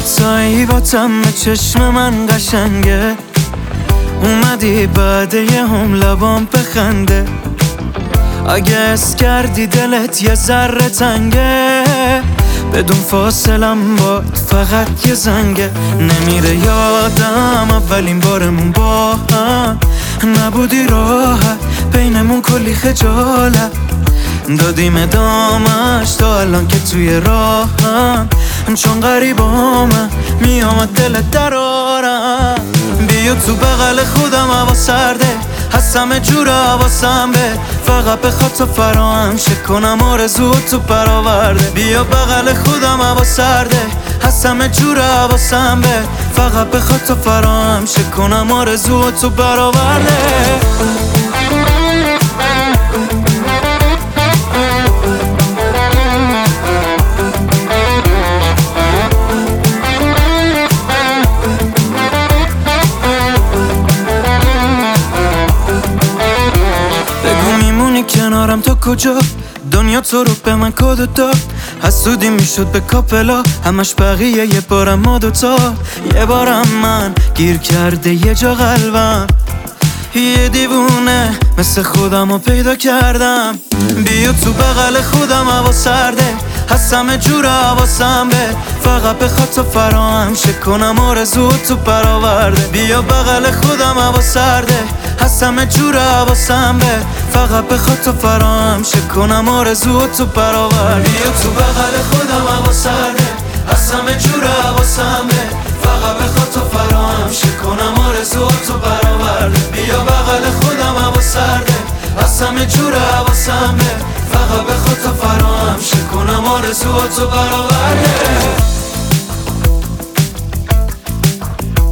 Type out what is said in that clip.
روزایی با تم چشم من قشنگه، اومدی بعد یه هم لبام بخنده. اگه اس کردی دلت یه ذره تنگه، بدون فاصلم باد فقط یه زنگه. نمیره یادم اولین بارمون با هم، نبودی راحت بینمون کلی خجالت، دادیم ادامش تا الان که توی راهم. چون غریبامم میامد دلت درارم. بیا تو بغل خودم هوا سرده، هستم جور حواسم به فقط بخواد تو فراهم شه کنم آرزو تو برآورده. بیا بغل خودم هوا سرده، هستم جور حواسم به فقط بخواد تو فراهم شه کنم آرزو تو برآورده. کنارم تا کجا دنیا تو رو به من کد داد، حسودی میشد به کاپلا همش بقیه یه بارم ما دوتا. یه بارم من گیر کرده یه جا قلبم، یه دیوونه مثل خودم رو پیدا کردم. بیا تو بغل خودم هوا سرده، هستم جور حواسم به فقط بخواد تو فراهم شه کنم آرزو تو برآورده. بیا بغل خودم هوا سرده، هستم جور حواسم به فقط بخواد تو فراهم شه کنم آرزو تو برآورده. بیا تو بغل خودم هوا سرده، هستم جور حواسم به فقط بخواد تو فراهم شه کنم آرزو تو برآورده. بیا بغل خودم هوا سرده، هستم جور حواسم به فقط بخواد تو فراهم شه کنم آرزو تو برآورده.